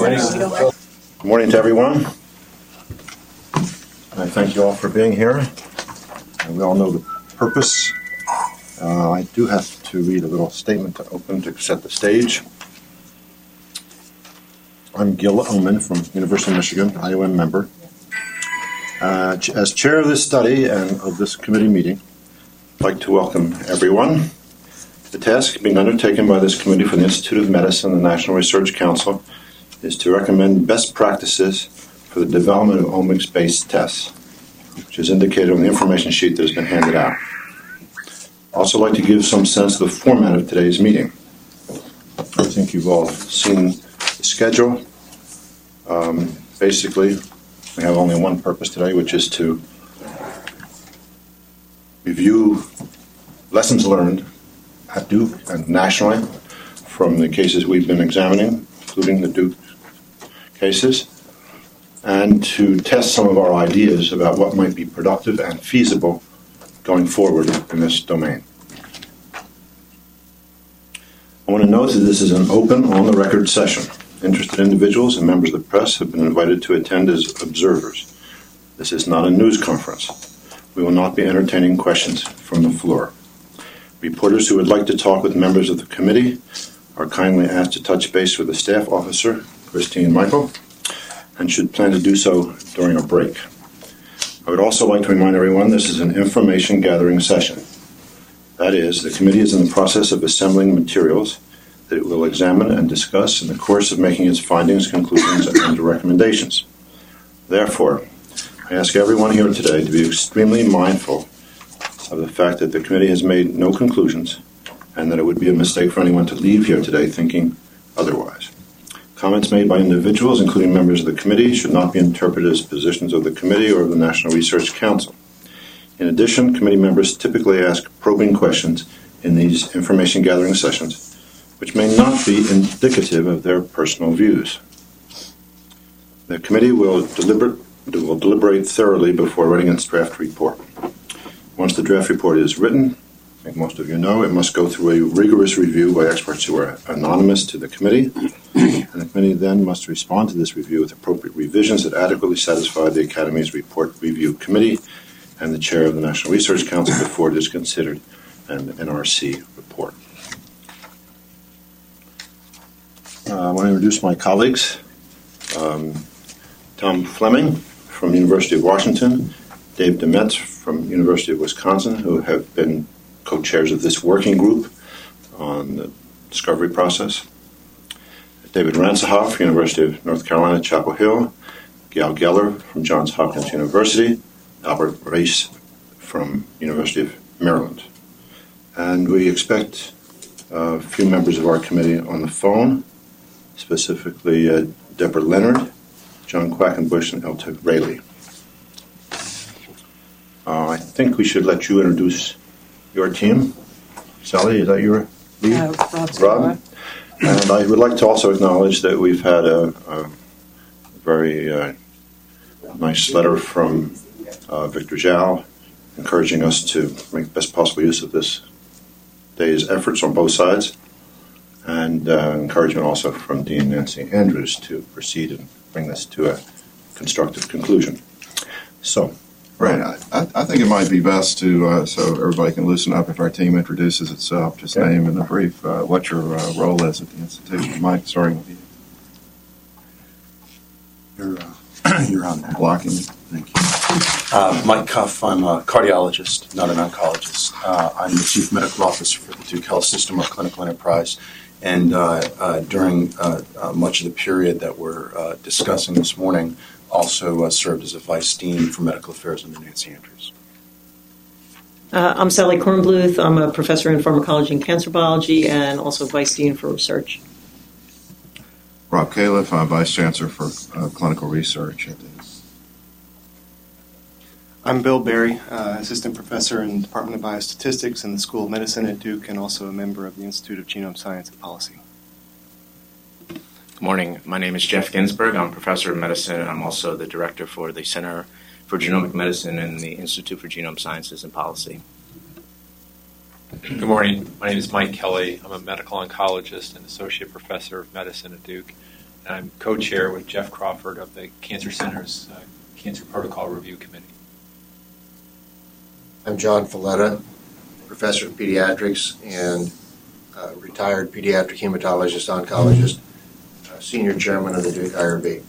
Good morning to everyone. I thank you all for being here. We all know the purpose. I do have to read a little statement to open to set the stage. I'm Gil Oman from University of Michigan, IOM member. As chair of this study and of this committee meeting, I'd like to welcome everyone. The task being undertaken by this committee for the Institute of Medicine and the National Research Council is to recommend best practices for the development of omics-based tests, which is indicated on the information sheet that has been handed out. I'd also like to give some sense of the format of today's meeting. I think you've all seen the schedule. Basically, we have only one purpose today, which is to review lessons learned at Duke and nationally from the cases we've been examining, including the Duke cases, and to test some of our ideas about what might be productive and feasible going forward in this domain. I want to note that this is an open, on-the-record session. Interested individuals and members of the press have been invited to attend as observers. This is not a news conference. We will not be entertaining questions from the floor. Reporters who would like to talk with members of the committee are kindly asked to touch base with the staff officer, Christine Michael, and should plan to do so during a break. I would also like to remind everyone this is an information gathering session. That is, the committee is in the process of assembling materials that it will examine and discuss in the course of making its findings, conclusions, and recommendations. Therefore, I ask everyone here today to be extremely mindful of the fact that the committee has made no conclusions and that it would be a mistake for anyone to leave here today thinking otherwise. Comments made by individuals, including members of the committee, should not be interpreted as positions of the committee or of the National Research Council. In addition, committee members typically ask probing questions in these information gathering sessions, which may not be indicative of their personal views. The committee will deliberate thoroughly before writing its draft report. Once the draft report is written, I think most of you know, it must go through a rigorous review by experts who are anonymous to the committee, and the committee then must respond to this review with appropriate revisions that adequately satisfy the Academy's report review committee and the chair of the National Research Council before it is considered an NRC report. I want to introduce my colleagues. Tom Fleming from University of Washington, Dave Demetz from University of Wisconsin, who have been co-chairs of this working group on the discovery process. David Ransohoff from University of North Carolina, Chapel Hill. Gail Geller from Johns Hopkins University. Albert Race from University of Maryland. And we expect a few members of our committee on the phone, specifically Deborah Leonard, John Quackenbush, and Elta Rayleigh. I think we should let you introduce your team. Sally, is that your lead? Rob. And I would like to also acknowledge that we've had a very nice letter from Victor Zhao encouraging us to make best possible use of this day's efforts on both sides, and encouragement also from Dean Nancy Andrews to proceed and bring this to a constructive conclusion. So, right, I think it might be best to, so everybody can loosen up if our team introduces itself, just name in a brief what your role is at the institution. Mike, starting with you. You're on that. Blocking. Thank you. Mike Cuff. I'm a cardiologist, not an oncologist. I'm the Chief Medical Officer for the Duke Health System, our clinical enterprise. And during much of the period that we're discussing this morning, also served as a Vice Dean for Medical Affairs under Nancy Andrews. I'm Sally Kornbluth. I'm a professor in pharmacology and cancer biology and also Vice Dean for research. Rob Califf, I'm Vice Chancellor for Clinical Research at the I'm Bill Berry, Assistant Professor in the Department of Biostatistics in the School of Medicine at Duke and also a member of the Institute of Genome Science and Policy. Good morning. My name is Jeff Ginsberg. I'm a professor of medicine, and I'm also the director for the Center for Genomic Medicine in the Institute for Genome Sciences and Policy. Good morning. My name is Mike Kelly. I'm a medical oncologist and associate professor of medicine at Duke. I'm co-chair with Jeff Crawford of the Cancer Center's Cancer Protocol Review Committee. I'm John Falletta, professor of pediatrics and retired pediatric hematologist, oncologist, senior chairman of the Duke IRB.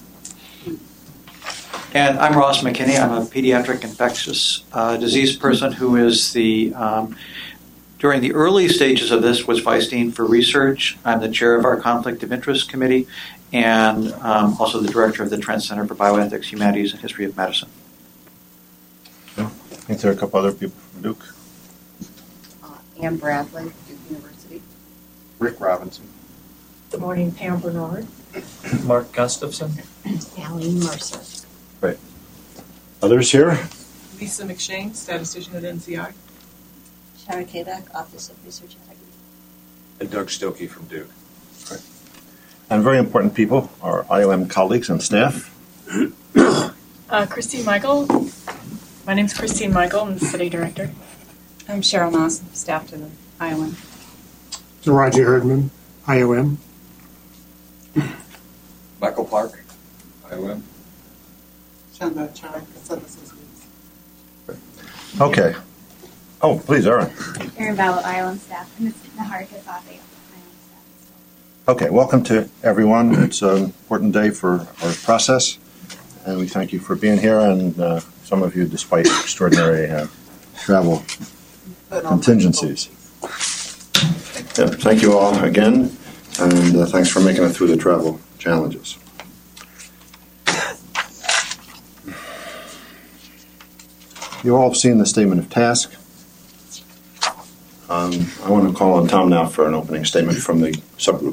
And I'm Ross McKinney. I'm a pediatric infectious disease person who is during the early stages of this, was vice dean for research. I'm the chair of our conflict of interest committee and also the director of the Trent Center for Bioethics, Humanities, and History of Medicine. I think there are a couple other people from Duke. Ann Bradley, Duke University. Rick Robinson. Good morning, Pam Bernard. Mark Gustafson. Aline Mercer. Great. Others here? Lisa McShane, statistician at NCI. Shara Kabak, Office of Research Integrity. And Doug Stokey from Duke. Great. And very important people, our IOM colleagues and staff. Christine Michael. My name's Christine Michael. I'm the study director. I'm Cheryl Moss, staff to the IOM. So Roger Herdman, IOM. Michael Clark, IOM. Chanda Chai, Consultant Associates. Okay. Oh, please, Erin. Erin Bowell, IOM staff, and it's Nahar Kafafi, IOM staff. Okay, welcome to everyone. It's an important day for our process, and we thank you for being here, and some of you despite extraordinary travel contingencies. Yeah, thank you all again, and thanks for making it through the travel challenges. You all have seen the statement of task. I want to call on Tom now for an opening statement from the subgroup.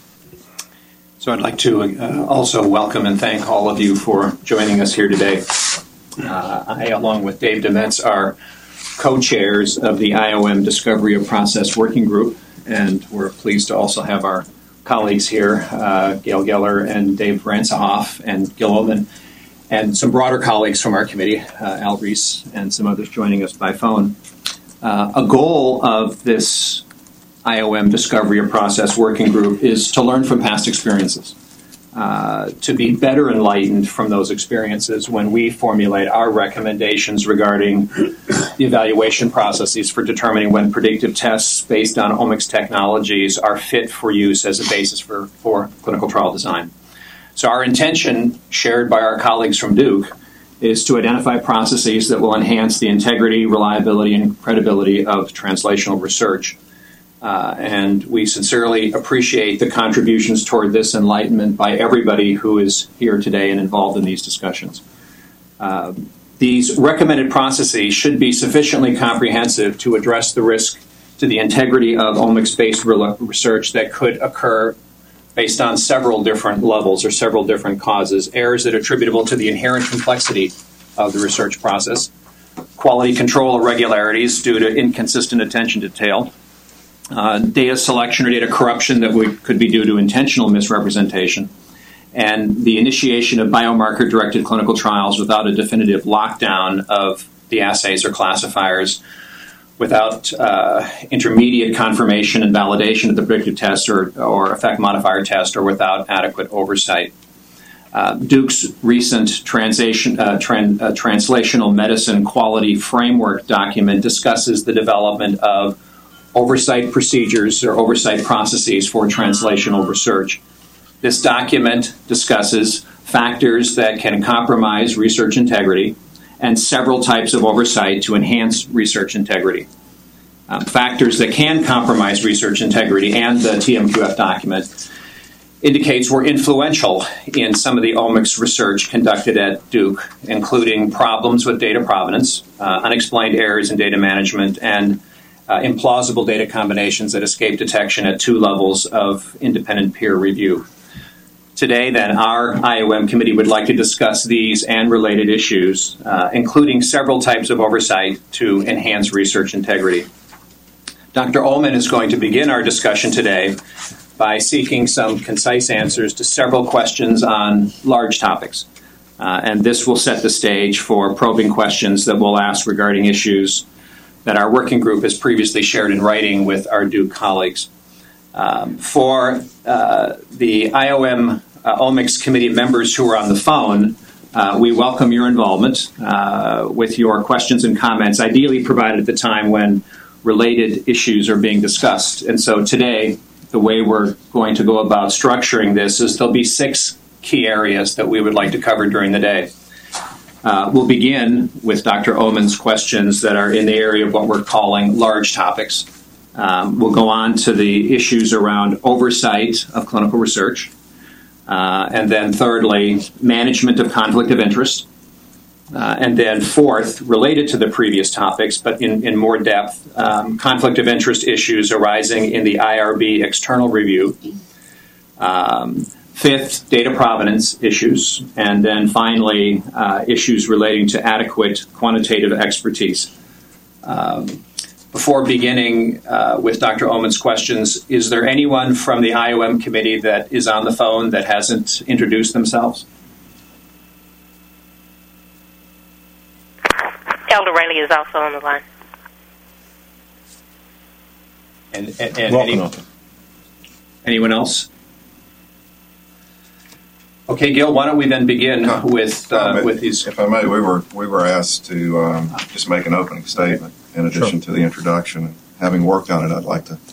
So I'd like to also welcome and thank all of you for joining us here today. I, along with Dave Demetz, are co-chairs of the IOM Discovery of Process Working Group, and we're pleased to also have our colleagues here, Gail Geller and Dave Ransahoff and Gil Oman, and some broader colleagues from our committee, Al Reese and some others joining us by phone. A goal of this IOM Discovery of Process Working Group is to learn from past experiences, to be better enlightened from those experiences when we formulate our recommendations regarding the evaluation processes for determining when predictive tests based on omics technologies are fit for use as a basis for clinical trial design. So our intention, shared by our colleagues from Duke, is to identify processes that will enhance the integrity, reliability, and credibility of translational research. And we sincerely appreciate the contributions toward this enlightenment by everybody who is here today and involved in these discussions. These recommended processes should be sufficiently comprehensive to address the risk to the integrity of omics-based research that could occur based on several different levels or several different causes. Errors that are attributable to the inherent complexity of the research process, quality control irregularities due to inconsistent attention to detail, data selection or data corruption that could be due to intentional misrepresentation, and the initiation of biomarker-directed clinical trials without a definitive lockdown of the assays or classifiers, without intermediate confirmation and validation of the predictive test or effect modifier test, or without adequate oversight. Duke's recent translational medicine quality framework document discusses the development of oversight procedures or oversight processes for translational research. This document discusses factors that can compromise research integrity and several types of oversight to enhance research integrity. Factors that can compromise research integrity, and the TMQF document indicates were influential in some of the omics research conducted at Duke, including problems with data provenance, unexplained errors in data management, and implausible data combinations that escape detection at 2 levels of independent peer review. Today, then, our IOM committee would like to discuss these and related issues, including several types of oversight to enhance research integrity. Dr. Ullman is going to begin our discussion today by seeking some concise answers to several questions on large topics. And this will set the stage for probing questions that we'll ask regarding issues that our working group has previously shared in writing with our Duke colleagues. For the IOM OMICS committee members who are on the phone, we welcome your involvement with your questions and comments, ideally provided at the time when related issues are being discussed. And so today, the way we're going to go about structuring this is there'll be 6 key areas that we would like to cover during the day. We'll begin with Dr. Omen's questions that are in the area of what we're calling large topics. We'll go on to the issues around oversight of clinical research. And then thirdly, management of conflict of interest. And then fourth, related to the previous topics, but in more depth, conflict of interest issues arising in the IRB external review. Fifth, data provenance issues. And then finally, issues relating to adequate quantitative expertise. Before beginning with Dr. Omen's questions, is there anyone from the IOM committee that is on the phone that hasn't introduced themselves? Elder Rayleigh is also on the line. And anyone else? Okay, Gil, why don't we then begin with these? If I may, we were asked to just make an opening statement in addition to the introduction. Having worked on it, I'd like to.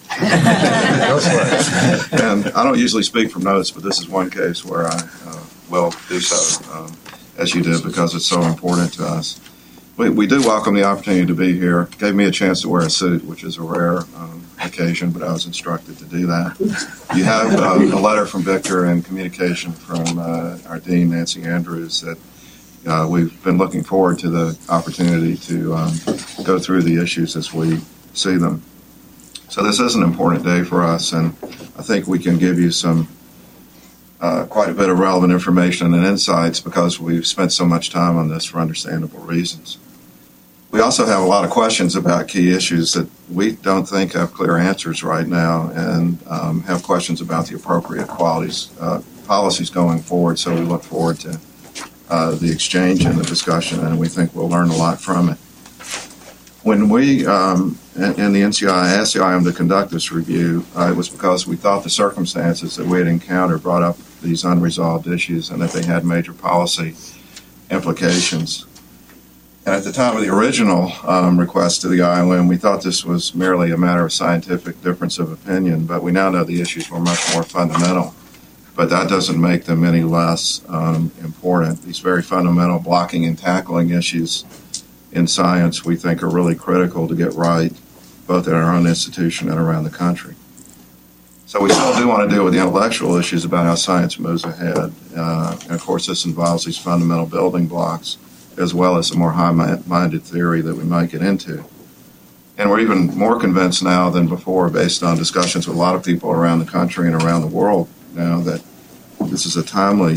And I don't usually speak from notes, but this is one case where I will do so, as you did, because it's so important to us. We do welcome the opportunity to be here. It gave me a chance to wear a suit, which is a rare occasion, but I was instructed to do that. You have a letter from Victor and communication from our Dean, Nancy Andrews, that we've been looking forward to the opportunity to go through the issues as we see them. So this is an important day for us, and I think we can give you some quite a bit of relevant information and insights because we've spent so much time on this for understandable reasons. We also have a lot of questions about key issues that we don't think have clear answers right now, and have questions about the appropriate policies going forward. So we look forward to the exchange and the discussion, and we think we'll learn a lot from it. When we, in the NCI, asked the IOM to conduct this review, it was because we thought the circumstances that we had encountered brought up these unresolved issues and that they had major policy implications. And at the time of the original request to the IOM, we thought this was merely a matter of scientific difference of opinion, but we now know the issues were much more fundamental. But that doesn't make them any less important. These very fundamental blocking and tackling issues in science we think are really critical to get right, both in our own institution and around the country. So we still do want to deal with the intellectual issues about how science moves ahead. And of course, this involves these fundamental building blocks, as well as a more high-minded theory that we might get into. And we're even more convinced now than before, based on discussions with a lot of people around the country and around the world now, that this is a timely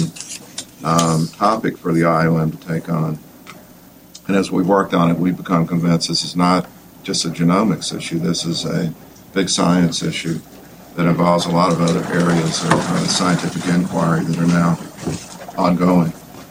topic for the IOM to take on. And as we've worked on it, we've become convinced this is not just a genomics issue. This is a big science issue that involves a lot of other areas of scientific inquiry that are now ongoing.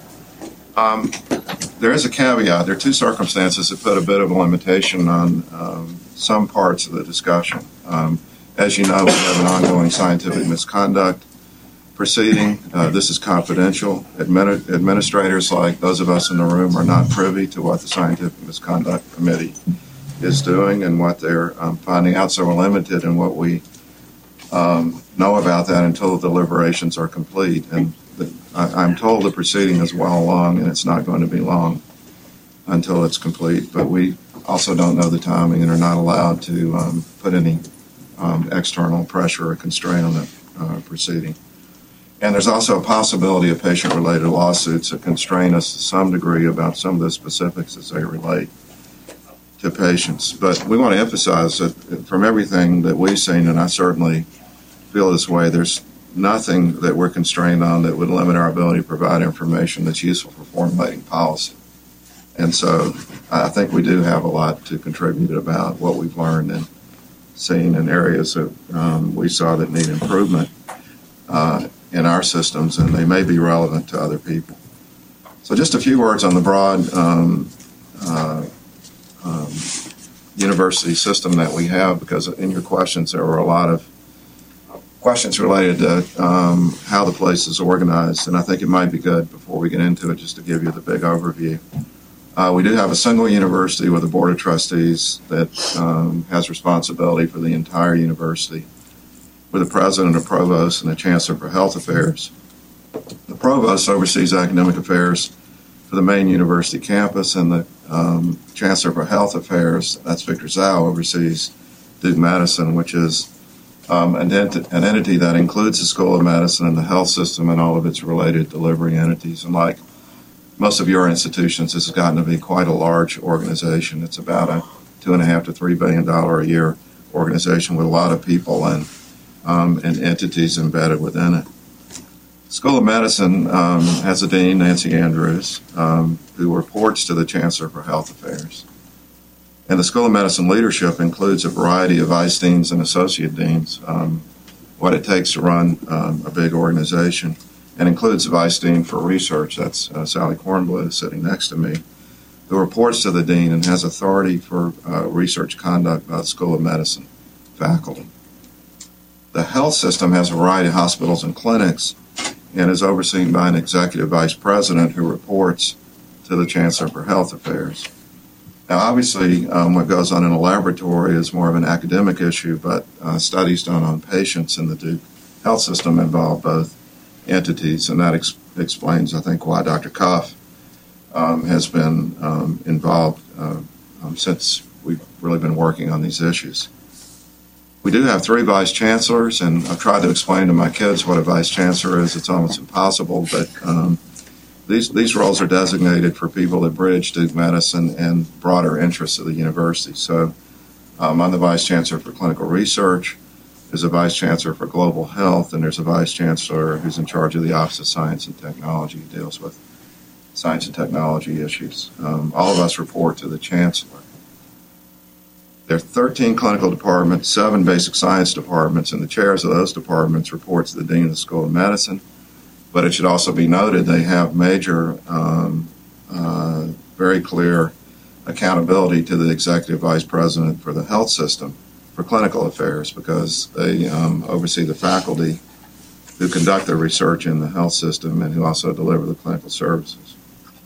There is a caveat. There are 2 circumstances that put a bit of a limitation on some parts of the discussion. As you know, we have an ongoing scientific misconduct proceeding. This is confidential. Administrators, like those of us in the room, are not privy to what the Scientific Misconduct Committee is doing and what they're finding out, so we're limited in what we know about that until the deliberations are complete. And I'm told the proceeding is well along, and it's not going to be long until it's complete. But we also don't know the timing and are not allowed to put any external pressure or constraint on the proceeding. And there's also a possibility of patient-related lawsuits that constrain us to some degree about some of the specifics as they relate to patients. But we want to emphasize that from everything that we've seen, and I certainly feel this way, there's nothing that we're constrained on that would limit our ability to provide information that's useful for formulating policy. And so I think we do have a lot to contribute about what we've learned and seen in areas that we saw that need improvement in our systems, and they may be relevant to other people. So just a few words on the broad university system that we have, because in your questions there were a lot of questions related to how the place is organized, and I think it might be good before we get into it just to give you the big overview. We do have a single university with a board of trustees that has responsibility for the entire university, with a president, a provost, and a chancellor for health affairs. The provost oversees academic affairs for the main university campus, and the chancellor for health affairs, that's Victor Zhao, oversees Duke Medicine, which is an entity that includes the School of Medicine and the health system and all of its related delivery entities. And like most of your institutions, this has gotten to be quite a large organization. It's about a $2.5 to $3 billion a year organization with a lot of people and entities embedded within it. School of Medicine has a dean, Nancy Andrews, who reports to the Chancellor for Health Affairs. And the School of Medicine leadership includes a variety of vice deans and associate deans, what it takes to run a big organization, and includes a vice dean for research, that's Sally Kornbluth sitting next to me, who reports to the dean and has authority for research conduct by the School of Medicine faculty. The health system has a variety of hospitals and clinics and is overseen by an executive vice president who reports to the Chancellor for Health Affairs. Now, obviously, what goes on in a laboratory is more of an academic issue, but studies done on patients in the Duke health system involve both entities, and that explains, I think, why Dr. Cuff has been involved since we've really been working on these issues. We do have 3 vice chancellors, and I've tried to explain to my kids what a vice chancellor is. It's almost impossible, but these roles are designated for people that bridge Duke Medicine and broader interests of the university. So I'm the vice chancellor for clinical research. There's a vice chancellor for global health, and there's a vice chancellor who's in charge of the Office of Science and Technology, who deals with science and technology issues. All of us report to the chancellor. There are 13 clinical departments, 7 basic science departments, and the chairs of those departments report to the dean of the School of Medicine. But it should also be noted they have major, very clear accountability to the executive vice president for the health system for clinical affairs, because they oversee the faculty who conduct the research in the health system and who also deliver the clinical services.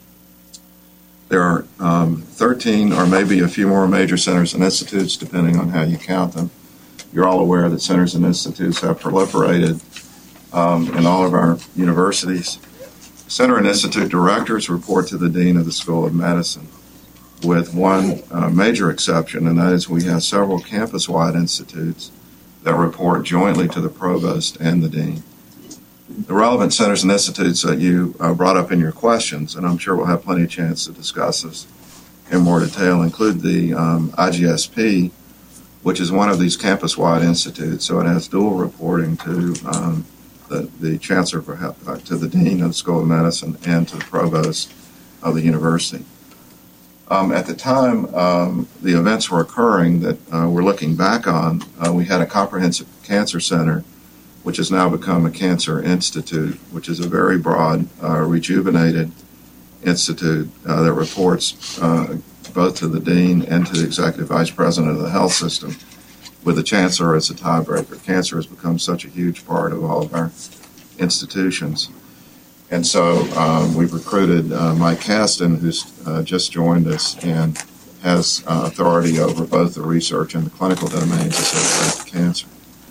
There are 13 or maybe a few more major centers and institutes, depending on how you count them. You're all aware that centers and institutes have proliferated in all of our universities. Center and institute directors report to the dean of the School of Medicine, with one major exception, and that is we have several campus-wide institutes that report jointly to the provost and the dean. The relevant centers and institutes that you brought up in your questions, and I'm sure we'll have plenty of chance to discuss this in more detail, include the IGSP, which is one of these campus-wide institutes, so it has dual reporting to the Chancellor for Health, to the Dean of the School of Medicine, and to the Provost of the university. At the time the events were occurring that we're looking back on, we had a comprehensive cancer center, which has now become a cancer institute, which is a very broad, rejuvenated institute that reports both to the dean and to the executive vice president of the health system, with the chancellor as a tiebreaker. Cancer has become such a huge part of all of our institutions. And so we've recruited Mike Caston, who's just joined us and has authority over both the research and the clinical domains associated with cancer.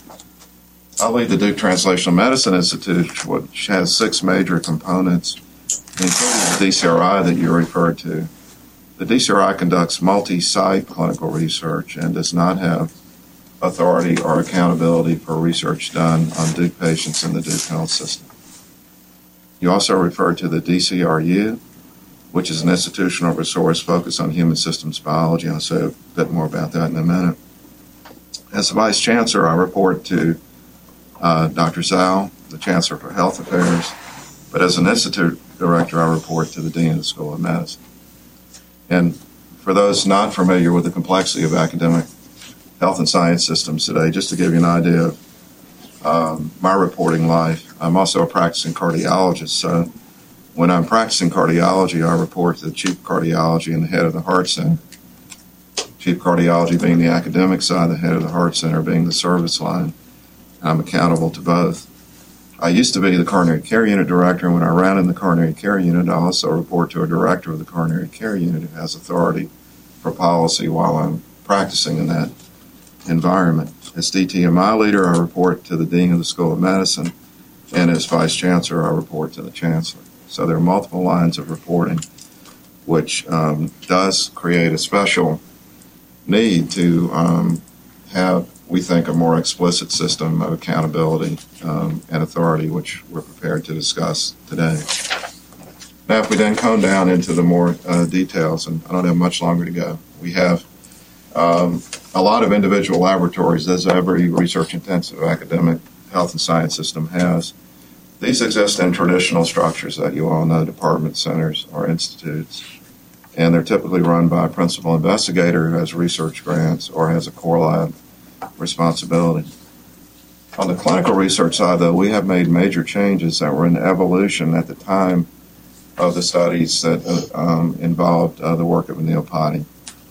I lead the Duke Translational Medicine Institute, which has 6 major components, including the DCRI that you referred to. The DCRI conducts multi-site clinical research and does not have authority or accountability for research done on Duke patients in the Duke health system. You also referred to the DCRU, which is an institutional resource focused on human systems biology. I'll say a bit more about that in a minute. As the Vice Chancellor, I report to Dr. Zhao, the Chancellor for Health Affairs, but as an Institute Director, I report to the Dean of the School of Medicine. And for those not familiar with the complexity of academic health and science systems today, just to give you an idea of my reporting life, I'm also a practicing cardiologist. So when I'm practicing cardiology, I report to the Chief Cardiology and the head of the Heart Center. Chief Cardiology being the academic side, the head of the Heart Center being the service line. I'm accountable to both. I used to be the coronary care unit director, and when I ran in the coronary care unit, I also report to a director of the coronary care unit who has authority for policy while I'm practicing in that environment. As DTMI leader, I report to the Dean of the School of Medicine, and as Vice Chancellor, I report to the Chancellor. So there are multiple lines of reporting, which does create a special need to have, we think, a more explicit system of accountability and authority, which we're prepared to discuss today. Now, if we then come down into the more details, and I don't have much longer to go, we have a lot of individual laboratories, as every research-intensive academic health and science system has. These exist in traditional structures that you all know, department centers or institutes, and they're typically run by a principal investigator who has research grants or has a core lab responsibility. On the clinical research side, though, we have made major changes that were in evolution at the time of the studies that involved the work of Anil Pati.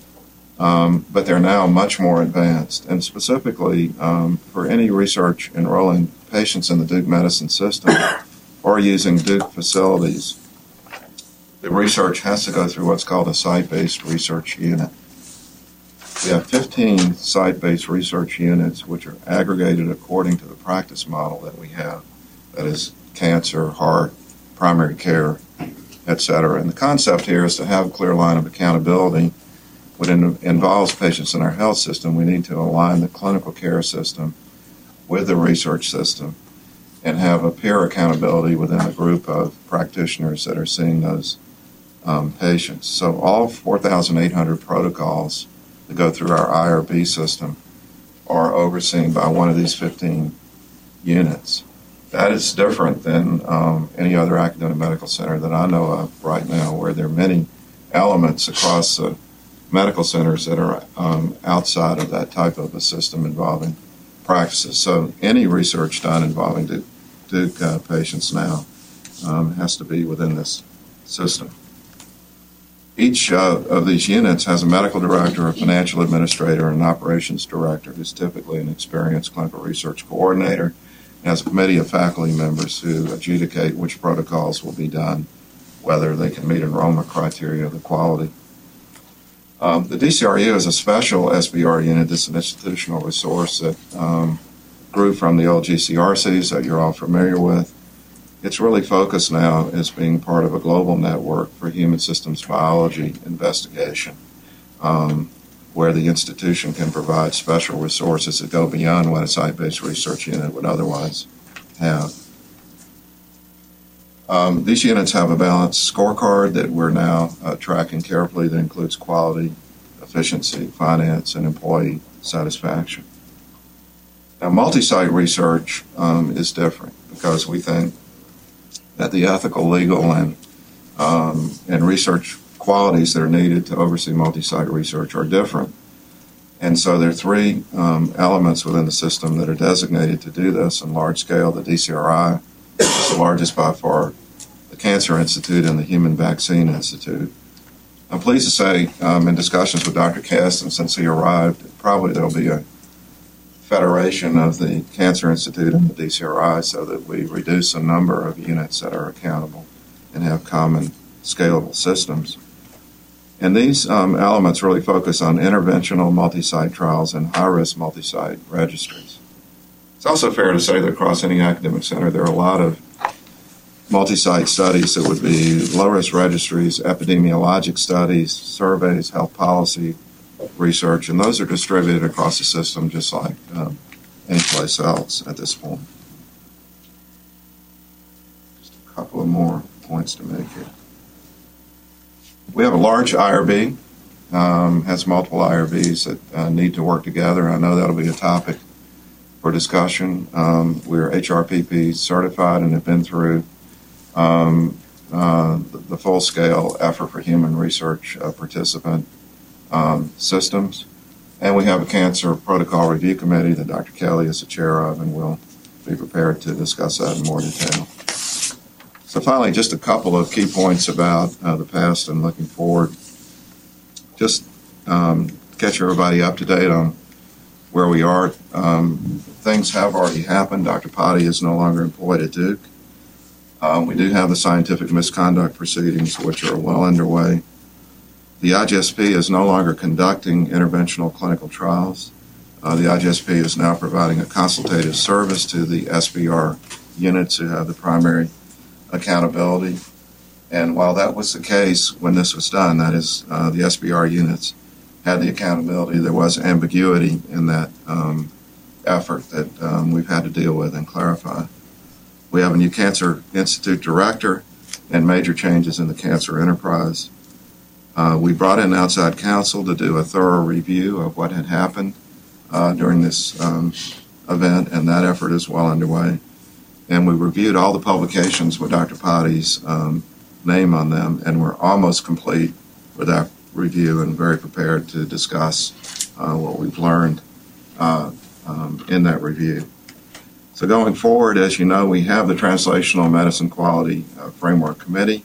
But they're now much more advanced, and specifically for any research enrolling patients in the Duke Medicine system or using Duke facilities, the research has to go through what's called a site-based research unit. We have 15 site-based research units which are aggregated according to the practice model that we have, that is cancer, heart, primary care, etc. And the concept here is to have a clear line of accountability. What involves patients in our health system, we need to align the clinical care system with the research system and have a peer accountability within a group of practitioners that are seeing those patients. So all 4,800 protocols that go through our IRB system are overseen by one of these 15 units. That is different than any other academic medical center that I know of right now, where there are many elements across the medical centers that are outside of that type of a system involving practices. So any research done involving Duke patients now has to be within this system. Each of these units has a medical director, a financial administrator, and an operations director, who's typically an experienced clinical research coordinator, and has a committee of faculty members who adjudicate which protocols will be done, whether they can meet enrollment criteria, the quality. The DCRU is a special SBR unit. This is an institutional resource that grew from the old GCRCs that you're all familiar with. It's really focused now as being part of a global network for human systems biology investigation, where the institution can provide special resources that go beyond what a site-based research unit would otherwise have. These units have a balanced scorecard that we're now tracking carefully that includes quality, efficiency, finance, and employee satisfaction. Now, multi-site research is different because we think that the ethical, legal, and research qualities that are needed to oversee multi-site research are different. And so there are three elements within the system that are designated to do this on large scale. The DCRI, which is the largest by far, the Cancer Institute, and the Human Vaccine Institute. I'm pleased to say, in discussions with Dr. Kasten since he arrived, probably there'll be a federation of the Cancer Institute and the DCRI so that we reduce the number of units that are accountable and have common scalable systems. And these elements really focus on interventional multi-site trials and high-risk multi-site registries. It's also fair to say that across any academic center there are a lot of multi-site studies that would be low-risk registries, epidemiologic studies, surveys, health policy research, and those are distributed across the system just like any place else at this point. Just a couple of more points to make here. We have a large IRB, has multiple IRBs that need to work together. I know that'll be a topic for discussion. We're HRPP certified and have been through the full-scale effort for human research participant systems. And we have a cancer protocol review committee that Dr. Kelly is the chair of, and we'll be prepared to discuss that in more detail. So finally, just a couple of key points about the past and looking forward. Just catch everybody up to date on where we are. Things have already happened. Dr. Potty is no longer employed at Duke. We do have the scientific misconduct proceedings, which are well underway. The IGSP is no longer conducting interventional clinical trials. The IGSP is now providing a consultative service to the SBR units who have the primary accountability. And while that was the case when this was done, that is, the SBR units had the accountability, there was ambiguity in that effort that we've had to deal with and clarify. We have a new Cancer Institute director and major changes in the cancer enterprise. We brought in outside counsel to do a thorough review of what had happened during this event, and that effort is well underway. And we reviewed all the publications with Dr. Potty's name on them, and we're almost complete with that review and very prepared to discuss what we've learned in that review. So going forward, as you know, we have the Translational Medicine Quality Framework Committee.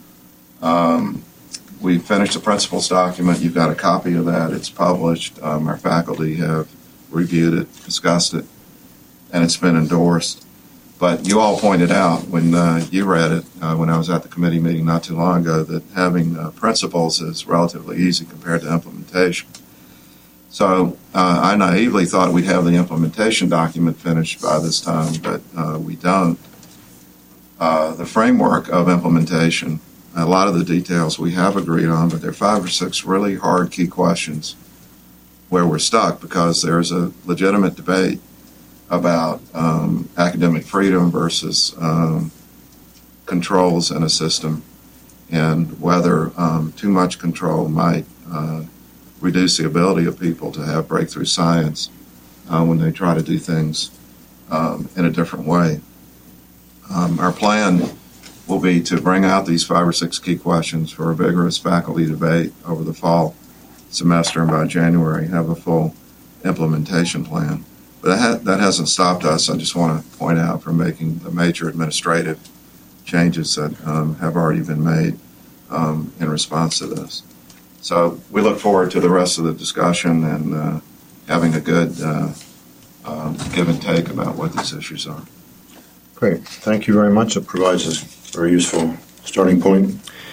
We finished the principles document. You've got a copy of that. It's published. Our faculty have reviewed it, discussed it, and it's been endorsed. But you all pointed out when you read it, when I was at the committee meeting not too long ago, that having principles is relatively easy compared to implementation. So I naively thought we'd have the implementation document finished by this time, but we don't. The framework of implementation, a lot of the details we have agreed on, but there are 5 or 6 really hard key questions where we're stuck because there's a legitimate debate about academic freedom versus controls in a system, and whether too much control might reduce the ability of people to have breakthrough science when they try to do things in a different way. Our plan will be to bring out these 5 or 6 key questions for a vigorous faculty debate over the fall semester, and by January have a full implementation plan. But that hasn't stopped us. I just want to point out from making the major administrative changes that have already been made in response to this. So we look forward to the rest of the discussion and having a good give and take about what these issues are. Great. Thank you very much. It provides a very useful starting point.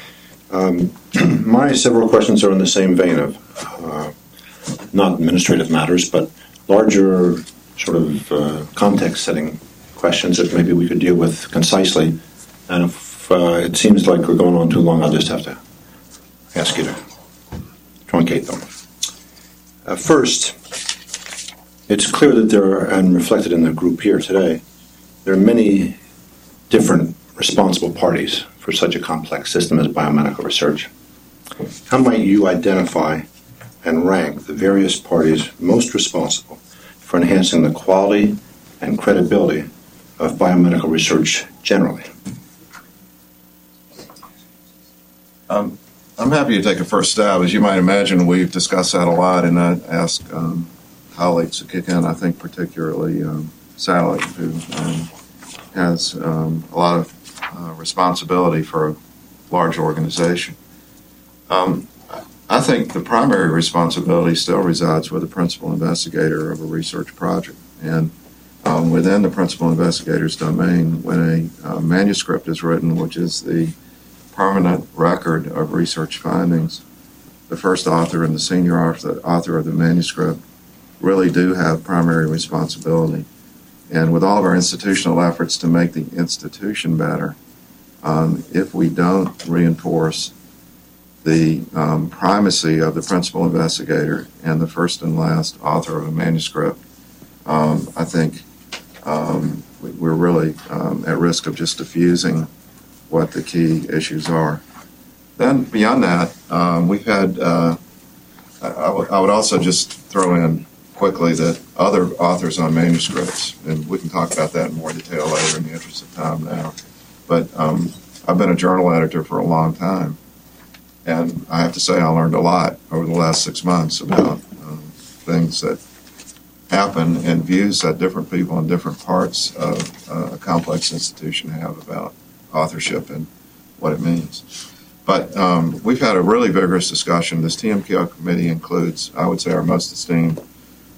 My several questions are in the same vein of not administrative matters, but larger sort of context-setting questions that maybe we could deal with concisely. And if it seems like we're going on too long, I'll just have to ask you to truncate them. First, it's clear that there are, and reflected in the group here today, there are many different responsible parties for such a complex system as biomedical research. How might you identify and rank the various parties most responsible for enhancing the quality and credibility of biomedical research generally? I'm happy to take a first stab. As you might imagine, we've discussed that a lot, and I asked colleagues to kick in, I think particularly Sally, who has a lot of responsibility for a large organization. I think the primary responsibility still resides with the principal investigator of a research project. And within the principal investigator's domain, when a manuscript is written, which is the permanent record of research findings, the first author and the senior author of the manuscript really do have primary responsibility. And with all of our institutional efforts to make the institution better, if we don't reinforce the primacy of the principal investigator and the first and last author of a manuscript, I think we're really at risk of just diffusing what the key issues are. Then beyond that, we've had, I would also just throw in quickly that other authors on manuscripts, and we can talk about that in more detail later in the interest of time now, but I've been a journal editor for a long time, and I have to say I learned a lot over the last 6 months about things that happen and views that different people in different parts of a complex institution have about authorship and what it means. But we've had a really vigorous discussion. This TMQ committee includes, I would say, our most esteemed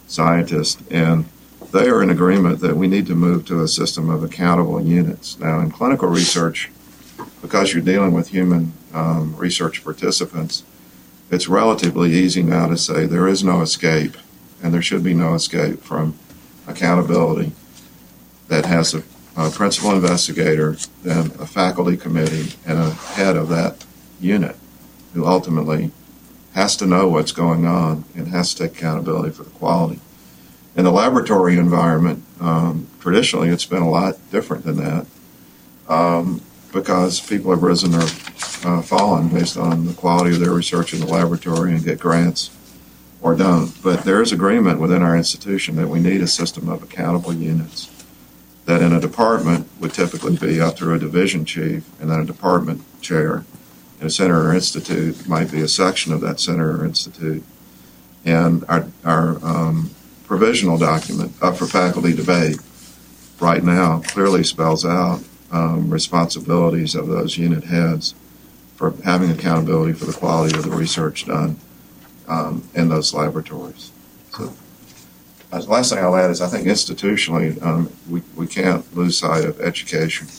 scientists, and they are in agreement that we need to move to a system of accountable units. Now, in clinical research, because you're dealing with human research participants, it's relatively easy now to say there is no escape, and there should be no escape from accountability that has a principal investigator, then a faculty committee, and a head of that unit who ultimately has to know what's going on and has to take accountability for the quality. In the laboratory environment, traditionally it's been a lot different than that because people have risen or fallen based on the quality of their research in the laboratory and get grants or don't. But there is agreement within our institution that we need a system of accountable units that in a department would typically be up through a division chief and then a department chair. In a center or institute might be a section of that center or institute. And our provisional document up for faculty debate right now clearly spells out responsibilities of those unit heads for having accountability for the quality of the research done in those laboratories. So, the last thing I'll add is I think institutionally we can't lose sight of education.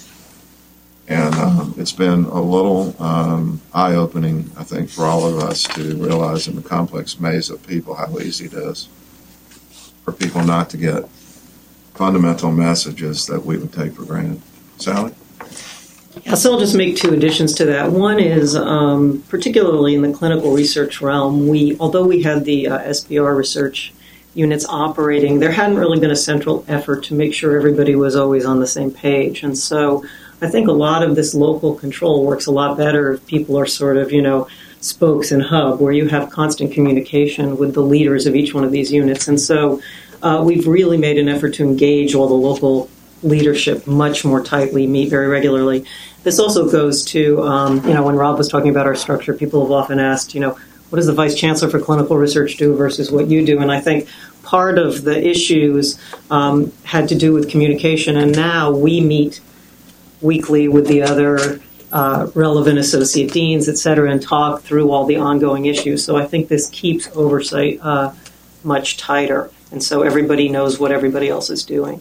And it's been a little eye-opening, I think, for all of us to realize in the complex maze of people how easy it is for people not to get fundamental messages that we would take for granted. Sally? Yeah, so I'll just make two additions to that. One is, particularly in the clinical research realm, although we had the SBR research units operating, there hadn't really been a central effort to make sure everybody was always on the same page. And so I think a lot of this local control works a lot better if people are sort of, spokes and hub, where you have constant communication with the leaders of each one of these units. And so we've really made an effort to engage all the local leadership much more tightly, meet very regularly. This also goes to, when Rob was talking about our structure, people have often asked, what does the Vice Chancellor for Clinical Research do versus what you do? And I think part of the issues had to do with communication, and now we meet weekly with the other relevant associate deans, et cetera, and talk through all the ongoing issues. So I think this keeps oversight much tighter, and so everybody knows what everybody else is doing.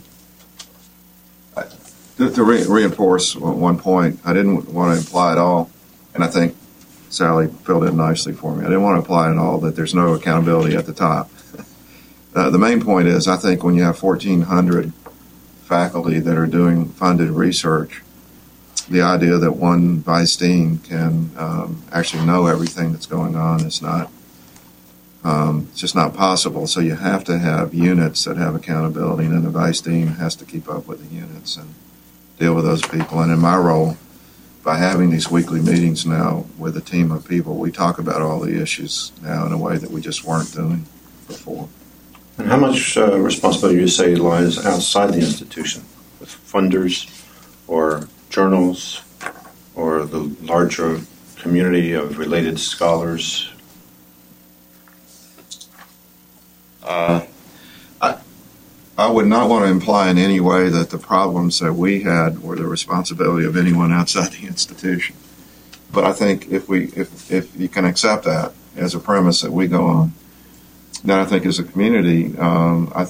To reinforce one point, I didn't want to imply at all, and I think Sally filled in nicely for me. I didn't want to imply at all that there's no accountability at the top. The main point is, I think when you have 1,400 faculty that are doing funded research, the idea that one vice dean can actually know everything that's going on is not, it's just not possible. So you have to have units that have accountability, and then the vice dean has to keep up with the units and deal with those people. And in my role, by having these weekly meetings now with a team of people, we talk about all the issues now in a way that we just weren't doing before. And how much responsibility, you say, lies outside the institution, with funders or journals or the larger community of related scholars? I would not want to imply in any way that the problems that we had were the responsibility of anyone outside the institution. But I think if you can accept that as a premise that we go on, then I think as a community, as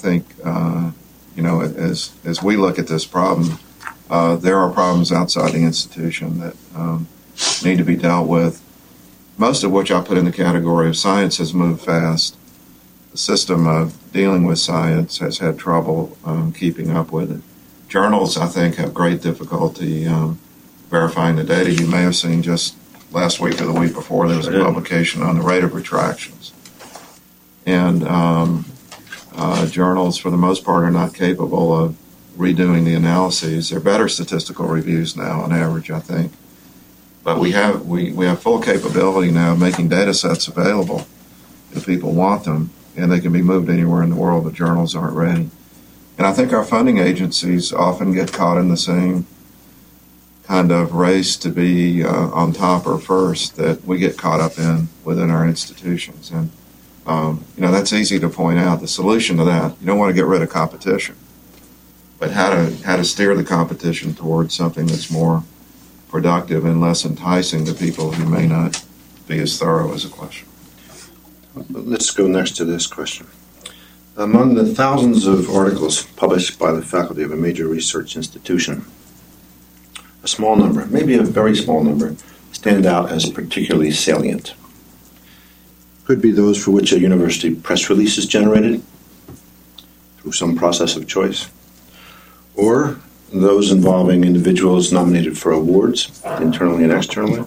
we look at this problem, there are problems outside the institution that need to be dealt with, most of which I put in the category of science has moved fast. The system of dealing with science has had trouble keeping up with it. Journals, I think, have great difficulty verifying the data. You may have seen just last week or the week before there was a publication on the rate of retractions. And journals, for the most part, are not capable of redoing the analyses. They're better statistical reviews now on average, I think. But we have full capability now of making data sets available if people want them, and they can be moved anywhere in the world. The journals aren't ready. And I think our funding agencies often get caught in the same kind of race to be on top or first that we get caught up in within our institutions. And, that's easy to point out. The solution to that, you don't want to get rid of competition, but how to steer the competition towards something that's more productive and less enticing to people who may not be as thorough as a question. Let's go next to this question. Among the thousands of articles published by the faculty of a major research institution, a small number, maybe a very small number, stand out as particularly salient. Could be those for which a university press release is generated through some process of choice, or those involving individuals nominated for awards, internally and externally,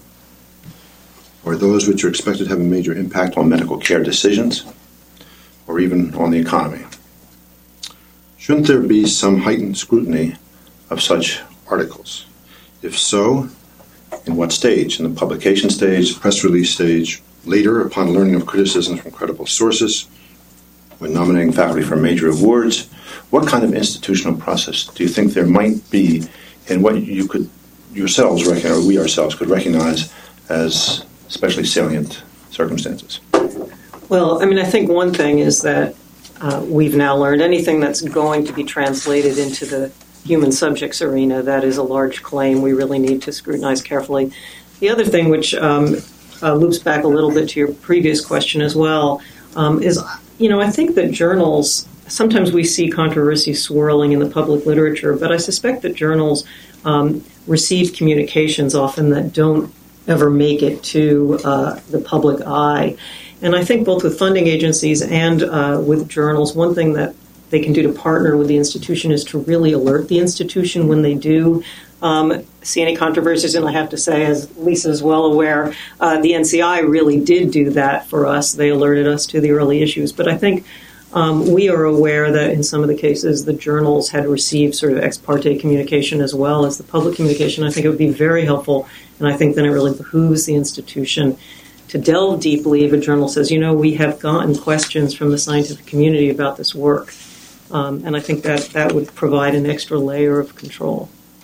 or those which are expected to have a major impact on medical care decisions, or even on the economy. Shouldn't there be some heightened scrutiny of such articles? If so, in what stage? In the publication stage, press release stage, later upon learning of criticism from credible sources, when nominating faculty for major awards? What kind of institutional process do you think there might be in what you could yourselves recognize, or we ourselves could recognize as especially salient circumstances? Well, I mean, I think one thing is that we've now learned anything that's going to be translated into the human subjects arena, that is a large claim we really need to scrutinize carefully. The other thing, which loops back a little bit to your previous question as well, is, I think that journals, sometimes we see controversy swirling in the public literature, but I suspect that journals receive communications often that don't ever make it to the public eye. And I think both with funding agencies and with journals, one thing that they can do to partner with the institution is to really alert the institution when they do see any controversies. And I have to say, as Lisa is well aware, the NCI really did do that for us. They alerted us to the early issues. But I think we are aware that in some of the cases, the journals had received sort of ex parte communication as well as the public communication. I think it would be very helpful, and I think then it really behooves the institution to delve deeply if a journal says, we have gotten questions from the scientific community about this work. And I think that would provide an extra layer of control.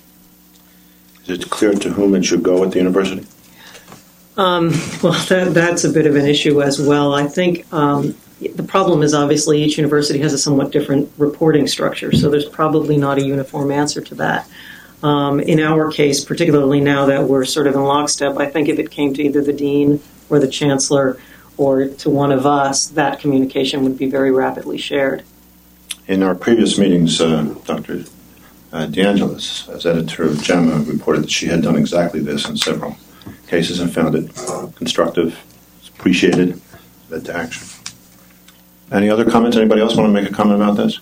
Is it clear to whom it should go at the university? Well, that's a bit of an issue as well. I think the problem is obviously each university has a somewhat different reporting structure, so there's probably not a uniform answer to that. In our case, particularly now that we're sort of in lockstep, I think if it came to either the dean or the chancellor or to one of us, that communication would be very rapidly shared. In our previous meetings, Dr. DeAngelis, as editor of JAMA, reported that she had done exactly this in several cases and found it constructive, appreciated, led to action. Any other comments? Anybody else want to make a comment about this?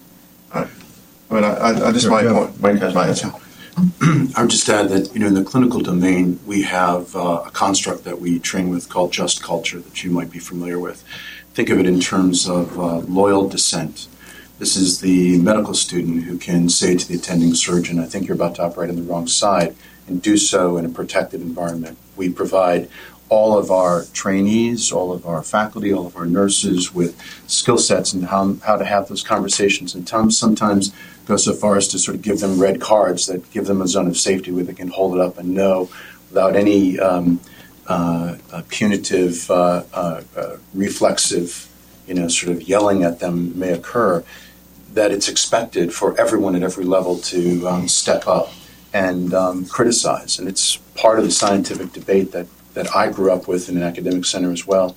I just might answer. I would just add that, in the clinical domain, we have a construct that we train with called just culture that you might be familiar with. Think of it in terms of loyal dissent. This is the medical student who can say to the attending surgeon, I think you're about to operate on the wrong side, and do so in a protected environment. We provide all of our trainees, all of our faculty, all of our nurses with skill sets and how to have those conversations, and sometimes go so far as to sort of give them red cards that give them a zone of safety where they can hold it up and know without any punitive, reflexive, sort of yelling at them may occur, that it's expected for everyone at every level to step up and criticize. And it's part of the scientific debate that I grew up with in an academic center as well.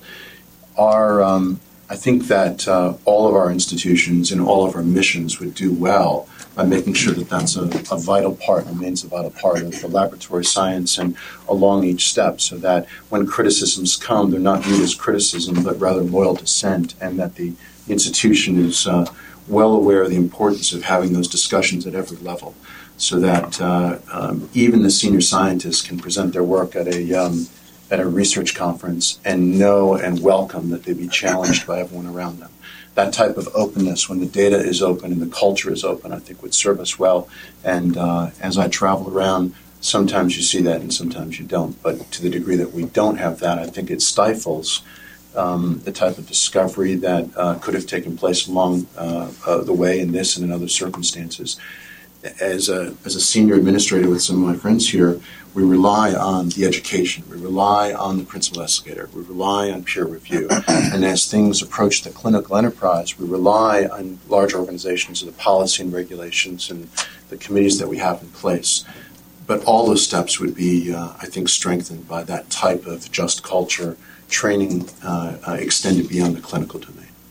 I think that all of our institutions and all of our missions would do well by making sure that that's a vital part, remains a vital part of the laboratory science and along each step, so that when criticisms come, they're not viewed as criticism, but rather loyal dissent, and that the institution is well aware of the importance of having those discussions at every level, so that even the senior scientists can present their work at a research conference and know and welcome that they be challenged by everyone around them. That type of openness, when the data is open and the culture is open, I think would serve us well. And as I travel around, sometimes you see that and sometimes you don't. But to the degree that we don't have that, I think it stifles the type of discovery that could have taken place along the way in this and in other circumstances. As a senior administrator with some of my friends here, we rely on the education, we rely on the principal investigator, we rely on peer review. And as things approach the clinical enterprise, we rely on large organizations of the policy and regulations and the committees that we have in place. But all those steps would be, I think, strengthened by that type of just culture training extended beyond the clinical domain.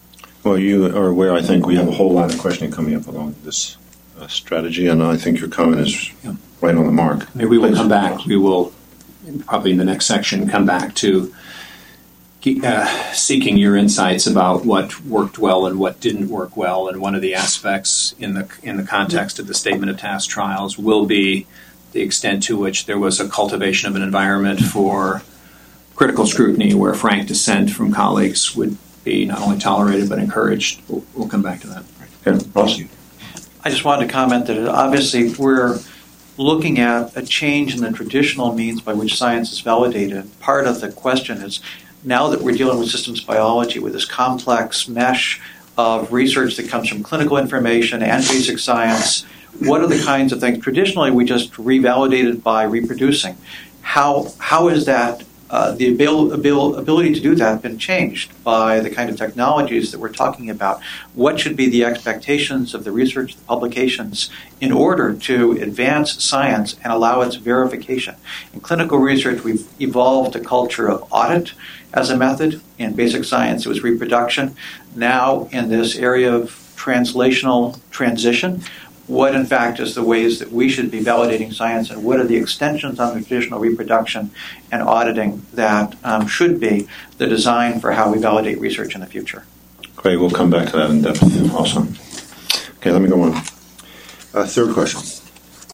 Well, you are aware, I think, we have a whole line of questioning coming up along this strategy, and I think your comment is right on the mark. Maybe we will come back. We will, probably in the next section, come back to seeking your insights about what worked well and what didn't work well. And one of the aspects in the context of the Statement of Task trials will be the extent to which there was a cultivation of an environment for critical scrutiny where frank dissent from colleagues would be not only tolerated but encouraged. We'll come back to that. Okay, Ross? I just wanted to comment that obviously we're looking at a change in the traditional means by which science is validated. Part of the question is, now that we're dealing with systems biology with this complex mesh of research that comes from clinical information and basic science, what are the kinds of things traditionally we just revalidated by reproducing? How is that the ability to do that been changed by the kind of technologies that we're talking about? What should be the expectations of the research, the publications, in order to advance science and allow its verification? In clinical research, we've evolved a culture of audit as a method. In basic science, it was reproduction. Now, in this area of translational transition, what in fact is the ways that we should be validating science, and what are the extensions on the traditional reproduction and auditing that should be the design for how we validate research in the future? Great, we'll come back to that in depth also. Okay, let me go on. Third question.